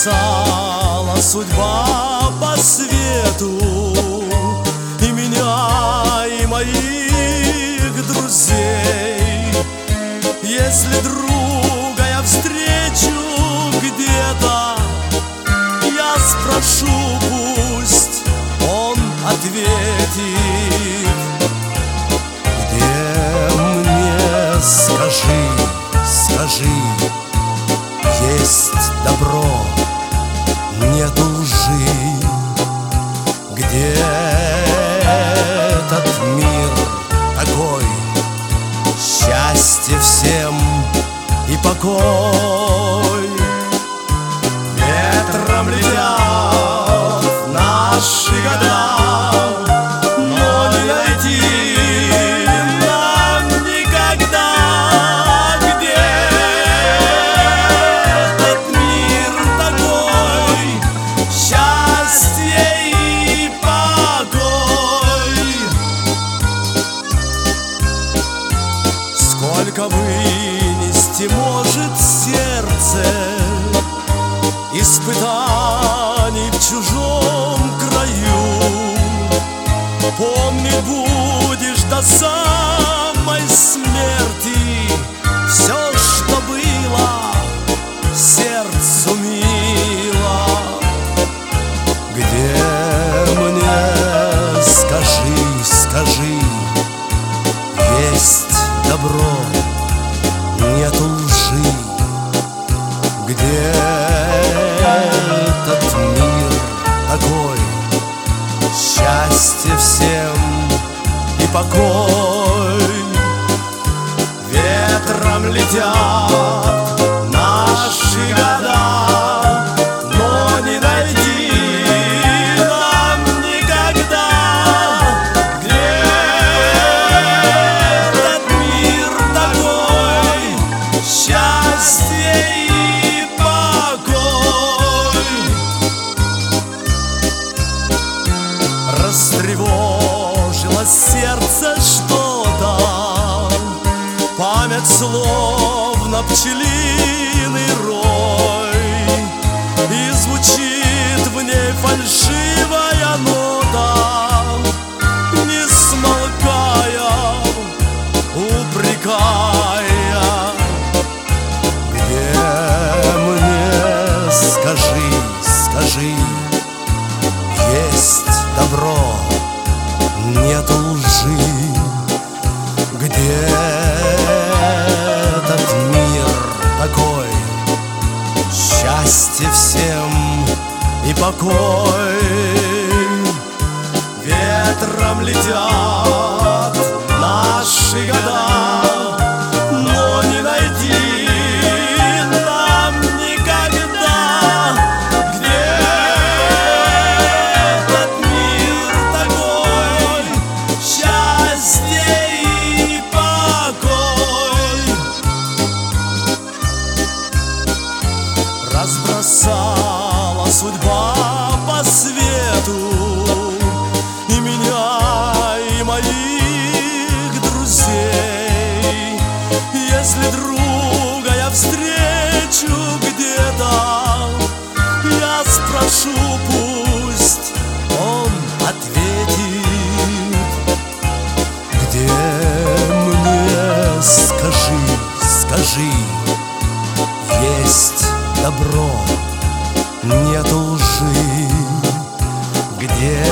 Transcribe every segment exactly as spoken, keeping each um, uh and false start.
Разбросала судьба по свету и меня, и моих друзей. Если друга я встречу где-то, я спрошу, пусть он ответит. Где мне, скажи, скажи, есть добро, нету лжи? Где этот мир такой, счастье всем и покой? Ветром летят наши года, но не найти нам никогда. Где этот мир такой, счастье и покой? Сколько вынести может сердце испытаний в чужом краю, помнить будешь до самой смерти все, что было сердцу мило. Где мне, скажи, скажи, есть добро, нету лжи? Где этот мир такой, счастье всем и покой? Ветром летят наши года, но не найти нам никогда. Где этот мир такой, счастье и покой? Растревожилось сердце что-то, память словно пчелиный рой, и звучит в ней фальшивая нота, не смолкая, упрекая. Где мне, скажи, скажи, есть добро, нету лжи? Где этот мир такой, счастье всем и покой? Ветром летят наши года, но не найти нам никогда. Где этот мир такой, счастье и покой? Разбросала судьба по свету и меня, и моих друзей. Если друга я встречу где-то, я спрошу, пусть он ответит. Где мне, скажи, скажи, есть добро, нету лжи? Где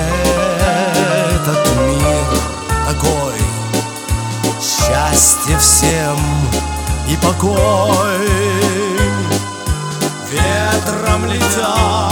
этот мир такой, счастье всем и покой? Ветром летят